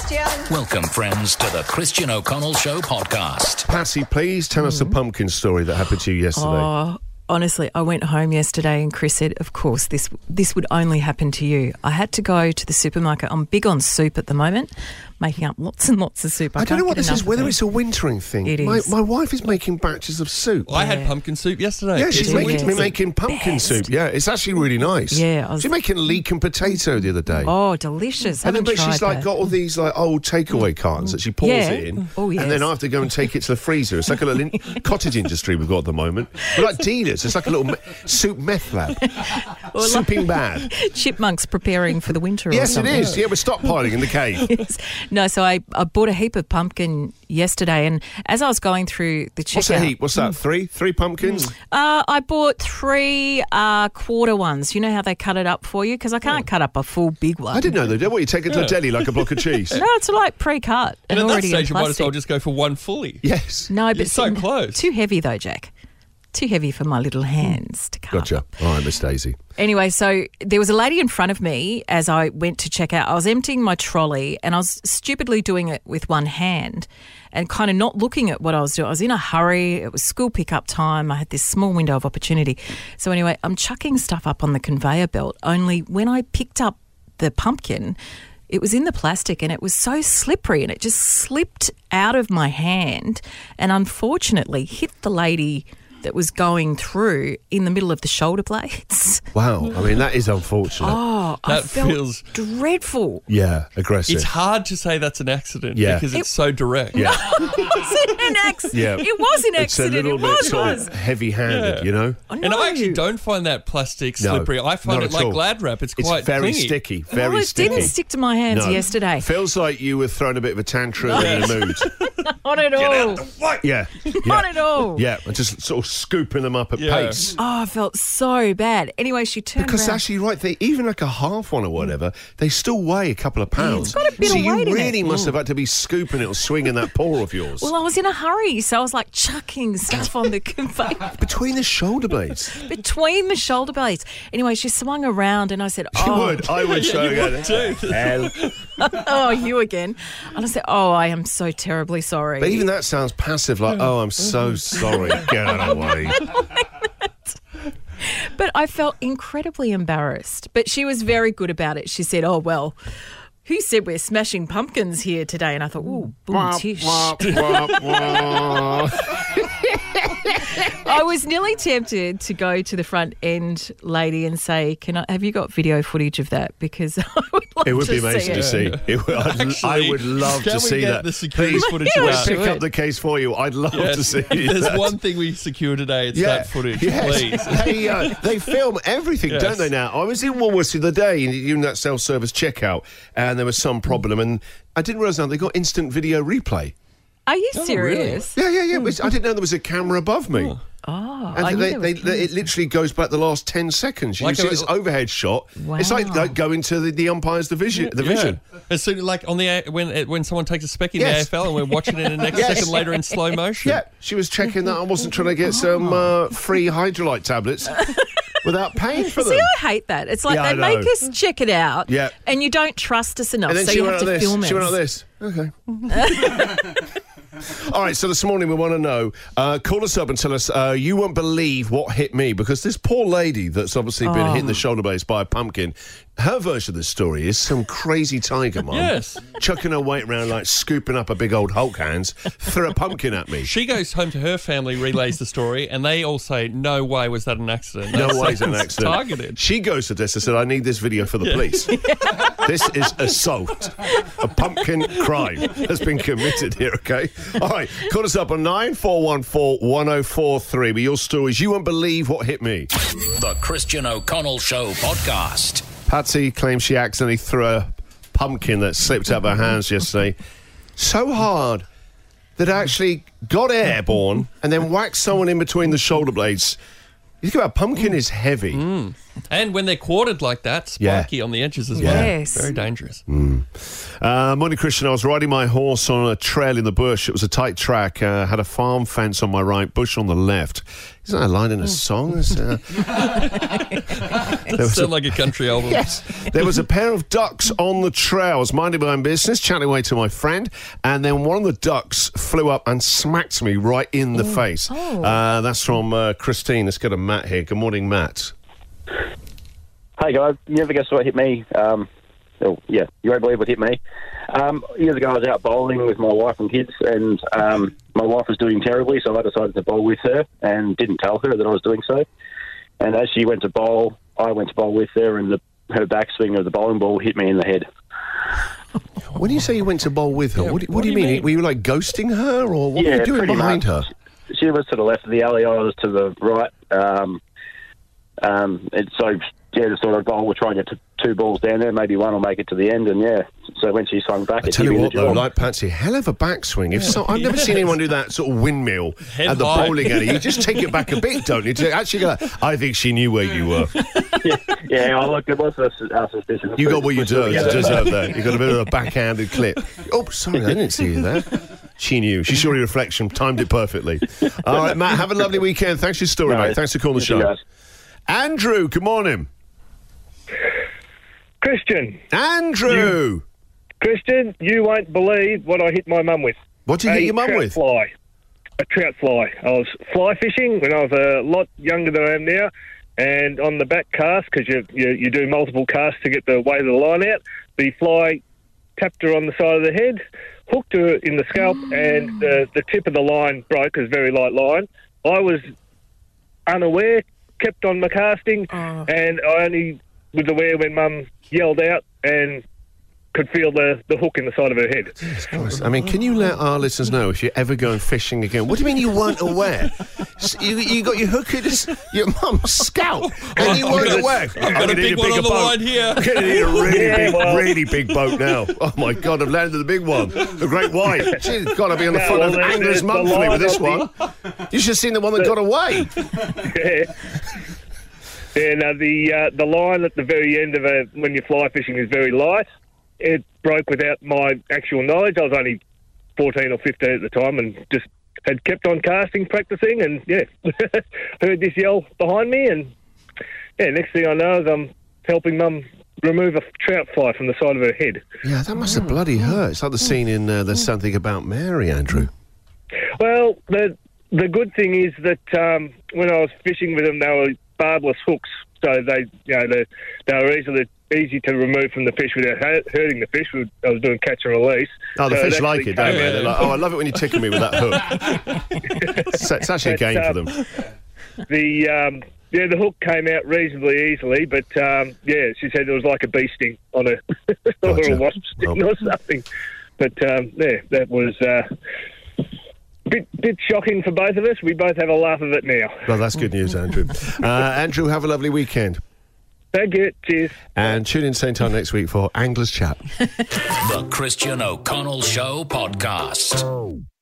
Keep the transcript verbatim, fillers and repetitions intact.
Christian. Welcome, friends, to the Christian O'Connell Show podcast. Patsy, please tell us a pumpkin story that happened to you yesterday. Oh, honestly, I went home yesterday and Chris said, of course, this this would only happen to you. I had to go to the supermarket. I'm big on soup at the moment, making up lots and lots of soup. I, I don't can't know what get this enough is, of whether it. it's a wintering thing. It my, is. my wife is making batches of soup. I had pumpkin soup yesterday. Yeah, she's It making, is. me making pumpkin Best. soup. Yeah, it's actually really nice. Yeah, I was- She's making leek and potato the other day. Oh, delicious. and then, Haven't but tried she's like that. got all these like old takeaway cartons that she pours Yeah. it in, Oh, and then yes. I have to go and take it to the freezer. It's like a little in- cottage industry we've got at the moment. We're like dealers. It's like a little me- soup meth lab. Or like- Souping bad. Chipmunks preparing for the winter or Yes, it something. is. Yeah, we're stockpiling in the cave. Yes. No, so I, I bought a heap of pumpkin yesterday, and as I was going through the checkout... What's a heap? What's that? Three? Three pumpkins? Uh, I bought three uh, quarter ones. You know how they cut it up for you? Because I can't cut up a full big one. I didn't know they did. What, you take it to a deli like a block of cheese? No, it's like pre-cut and, And at that already in stage, you might as plastic. well just go for one fully. Yes. No, but You're so see, close. Too heavy though, Jack. Too heavy for my little hands to cut. Gotcha. All right, Miss Daisy. Anyway, so there was a lady in front of me as I went to check out. I was emptying my trolley and I was stupidly doing it with one hand and kind of not looking at what I was doing. I was in a hurry. It was school pickup time. I had this small window of opportunity. So anyway, I'm chucking stuff up on the conveyor belt, only when I picked up the pumpkin, it was in the plastic and it was so slippery and it just slipped out of my hand and unfortunately hit the lady that was going through in the middle of the shoulder blades. Wow. I mean, that is unfortunate. Oh, I That felt feels- dreadful. Yeah, aggressive. It's hard to say that's an accident Yeah. because it's so direct. Yeah. It was an accident. Yeah. It was an It's a accident. little It bit was. sort was. of heavy-handed, Yeah. you know? I And know. I actually don't find that plastic No, slippery. I find not it at like all. Glad wrap. It's It's quite very clingy. sticky, No, very it sticky. didn't stick to my hands No. yesterday. Feels like you were throwing a bit of a tantrum in the mood. Not at all. Yeah. Not yeah. at all. Yeah, and just sort of scooping them up at Yeah. pace. Oh, I felt so bad. Anyway, she turned Because around. actually, right, they even like a half one or whatever, they still weigh a couple of pounds. it's got a bit so of you weight in it. really must have had to be scooping it or swinging that paw of yours. Well, I was in a hurry, so I was like chucking stuff on the conveyor Between the shoulder blades. between the shoulder blades. Anyway, she swung around and I said, You oh, would. I would show you you. would too. Hell. oh, you again. And I said, oh, I am so terribly sorry. But even that sounds passive, like, oh, I'm so sorry. Get out of the way. But I felt incredibly embarrassed. But she was very good about it. She said, oh, well, who said we're smashing pumpkins here today? And I thought, ooh, boom, tish. I was nearly tempted to go to the front end lady and say, "Can I? Have you got video footage of that? Because I would love It would to be amazing to see see. it." It would, I'd, I Actually, would love can to we see get that. the security Please, footage Yeah, of We'll that? do pick it. up the case for you. I'd love Yes. to see There's that. one thing we secure today. It's that footage, yes. please. they, uh, they film everything, Yes. don't they now? I was in Woolworths the other day, in that self-service checkout, and there was some problem, and I didn't realise now they got instant video replay. Are you Oh, serious? Yeah, yeah, yeah. it was- I didn't know there was a camera above me. Oh, And I knew they, there they, was they, it literally goes back the last ten seconds. You Like see a- this overhead shot. It's like, Wow. like going to the, the umpire's division. The Yeah. vision. As soon like on the A- when it, when someone takes a spec in Yes. the A F L and we're watching it in the next Yes. second later in slow motion. Yeah, she was checking that I wasn't trying to get some uh, free hydrolyte tablets without paying for them. See, I hate that. It's like Yeah, I they make know. us check it out, Yeah. and you don't trust us enough, And then so she you went have like to this. film She went us. like this. Okay. All right, so this morning we want to know, uh, call us up and tell us, uh, you won't believe what hit me, because this poor lady that's obviously been Oh. hit in the shoulder blades by a pumpkin, her version of the story is some crazy tiger mum Yes. chucking her weight around like scooping up a big old Hulk hands, threw a pumpkin at me. She goes home to her family, relays the story, and they all say, "No way was that an accident. No That way is an sounds accident. Targeted." She goes to this and said, I need this video for the police. This is assault. A pumpkin crime has been committed here, okay? All right, call us up on nine four one four, one oh four three with your stories. You won't believe what hit me. The Christian O'Connell Show podcast. Patsy claims she accidentally threw a pumpkin that slipped out of her hands yesterday so hard that it actually got airborne and then whacked someone in between the shoulder blades. You think about pumpkin is heavy. And when they're quartered like that, Yeah. spiky on the edges as well. Yes. Very dangerous. Uh, morning, Christian. I was riding my horse on a trail in the bush. It was a tight track. Uh, had a farm fence on my right, bush on the left. Isn't that a line in a song? It's, uh, Does sound like a country album. Yes. There was a pair of ducks on the trail. I was minding my own business, chatting away to my friend, and then one of the ducks flew up and smacked me right in the face. Oh. Uh, that's from uh, Christine. Let's go to Matt here. Good morning, Matt. Hey guys, you ever guess what hit me? Um, oh, yeah, you won't believe what hit me. Um, years ago, I was out bowling with my wife and kids, and um, my wife was doing terribly, so I decided to bowl with her and didn't tell her that I was doing so. And as she went to bowl, I went to bowl with her, and the, her backswing of the bowling ball hit me in the head. When you say you went to bowl with her, Yeah, what, do, what what do you do you mean? mean? Were you like ghosting her, or what yeah, were you doing pretty behind much. her? She was to the left of the alley, I was to the right. Um, um, and so, yeah, just thought I'd bowl. We'll try and get to two balls down there. Maybe one will make it to the end, and yeah. So when she swung back, I it tell hit you me what, in the though, jaw. like Patsy, hell of a backswing. If so, I've never seen anyone do that sort of windmill Head at the high. bowling alley. You just take it back a bit, don't you? To actually go, I think she knew where you were. yeah, yeah, I look, it was a, a suspicion. You got what you deserve, Yeah. deserve there. You got a bit of a backhanded clip. Oh, sorry, I didn't see you there. She knew. She saw your reflection, timed it perfectly. All right, Matt, have a lovely weekend. Thanks for your story, No, mate. Thanks for calling the thank you, show. guys. Andrew, good morning. Christian, Andrew! Christian, you won't believe what I hit my mum with. What did you hit A your mum trout with? Fly. A trout fly. I was fly fishing when I was a lot younger than I am now, and on the back cast, because you, you you do multiple casts to get the weight of the line out, the fly tapped her on the side of the head, hooked her in the scalp, and the, the tip of the line broke. It was a very light line. I was unaware, kept on my casting, Oh. and I only was aware when Mum yelled out and could feel the, the hook in the side of her head. Christ. I mean, can you let our listeners know if you're ever going fishing again? What do you mean you weren't aware? S- You, you got your hook in his, your mum's scalp, and you I've weren't got a- aware. I've got a big one on the line here. I'm going to need a really Yeah, big, well- really big boat now. Oh my God, I've landed the big one, the Great White. She's got to be on the Yeah, front well, of the- Anglers the- Monthly the with this line one. of You should have seen the one that got away. Yeah. Yeah, no, the uh, the line at the very end of a when you're fly fishing is very light. It broke without my actual knowledge. I was only fourteen or fifteen at the time, and just had kept on casting, practicing, and yeah, heard this yell behind me, and yeah, next thing I know is I'm helping Mum remove a trout fly from the side of her head. Yeah, that must have bloody hurt. It's like the scene in uh, There's Something About Mary, Andrew. Well, the the good thing is that um, when I was fishing with them, they were barbless hooks, so they, you know, they, they were easily easy to remove from the fish without hu- hurting the fish. I was doing catch and release. Oh, the So fish it like actually it, don't came they? out- They're like, oh, I love it when you tickle me with that hook. it's, it's actually a But, game for um, them. The um, yeah, the hook came out reasonably easily, but um, yeah, she said it was like a bee sting on a or Gotcha. a wasp sting Oh. or something. But um, yeah, that was uh, bit bit shocking for both of us. We both have a laugh of it now. Well, that's good news, Andrew. Uh, Andrew, have a lovely weekend. Thank you. Cheers. And tune in same time next week for Anglers Chat. The Christian O'Connell Show podcast.